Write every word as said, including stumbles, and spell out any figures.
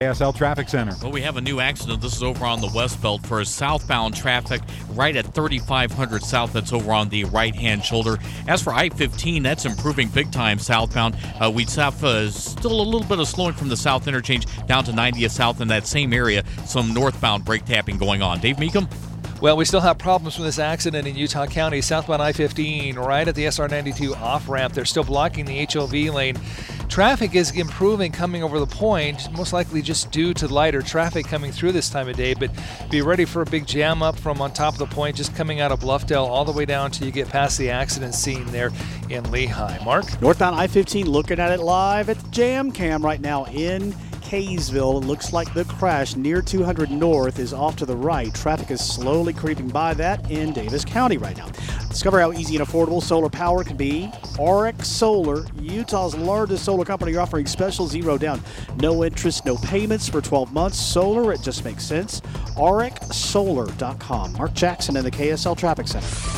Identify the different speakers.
Speaker 1: K S L Traffic Center.
Speaker 2: Well, we have a new accident. This is over on the West Belt for southbound traffic right at thirty-five hundred south. That's over on the right-hand shoulder. As for I fifteen, that's improving big time southbound. Uh, we have uh, still a little bit of slowing from the south interchange down to ninetieth south in that same area. Some northbound brake tapping going on. Dave Meekum?
Speaker 3: Well, we still have problems from this accident in Utah County. Southbound I fifteen, right at the S R ninety-two off-ramp. They're still blocking the H O V lane. Traffic is improving coming over the point, most likely just due to lighter traffic coming through this time of day, but be ready for a big jam up from on top of the point, just coming out of Bluffdale all the way down till you get past the accident scene there in Lehigh. Mark?
Speaker 4: Northbound I fifteen, looking at it live at the Jam Cam right now in Kaysville. It looks like the crash near two hundred North is off to the right. Traffic is slowly creeping by that in Davis County right now. Discover how easy and affordable solar power can be. R X Solar, Utah's largest solar company, offering special zero down. No interest, no payments for twelve months. Solar, it just makes sense. R X solar dot com. Mark Jackson in the K S L Traffic Center.